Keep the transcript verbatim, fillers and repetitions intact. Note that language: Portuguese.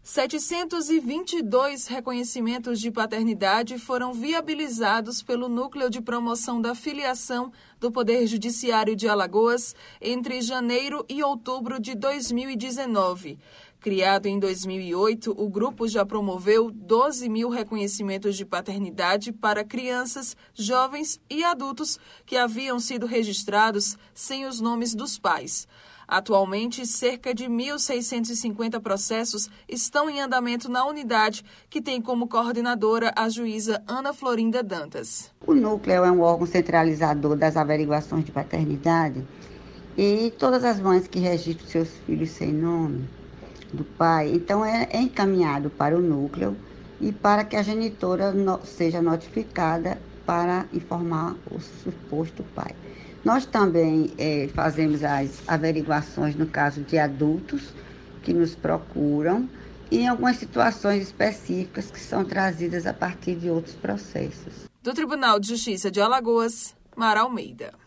setecentos e vinte e dois reconhecimentos de paternidade foram viabilizados pelo Núcleo de Promoção da Filiação do Poder Judiciário de Alagoas entre janeiro e outubro de dois mil e dezenove. Criado em dois mil e oito, o grupo já promoveu doze mil reconhecimentos de paternidade para crianças, jovens e adultos que haviam sido registrados sem os nomes dos pais. Atualmente, cerca de mil seiscentos e cinquenta processos estão em andamento na unidade, que tem como coordenadora a juíza Ana Florinda Dantas. O núcleo é um órgão centralizador das averiguações de paternidade e todas as mães que registram seus filhos sem nome do pai, então é encaminhado para o núcleo e para que a genitora no, seja notificada para informar o suposto pai. Nós também é, fazemos as averiguações no caso de adultos que nos procuram e em algumas situações específicas que são trazidas a partir de outros processos. Do Tribunal de Justiça de Alagoas, Mara Almeida.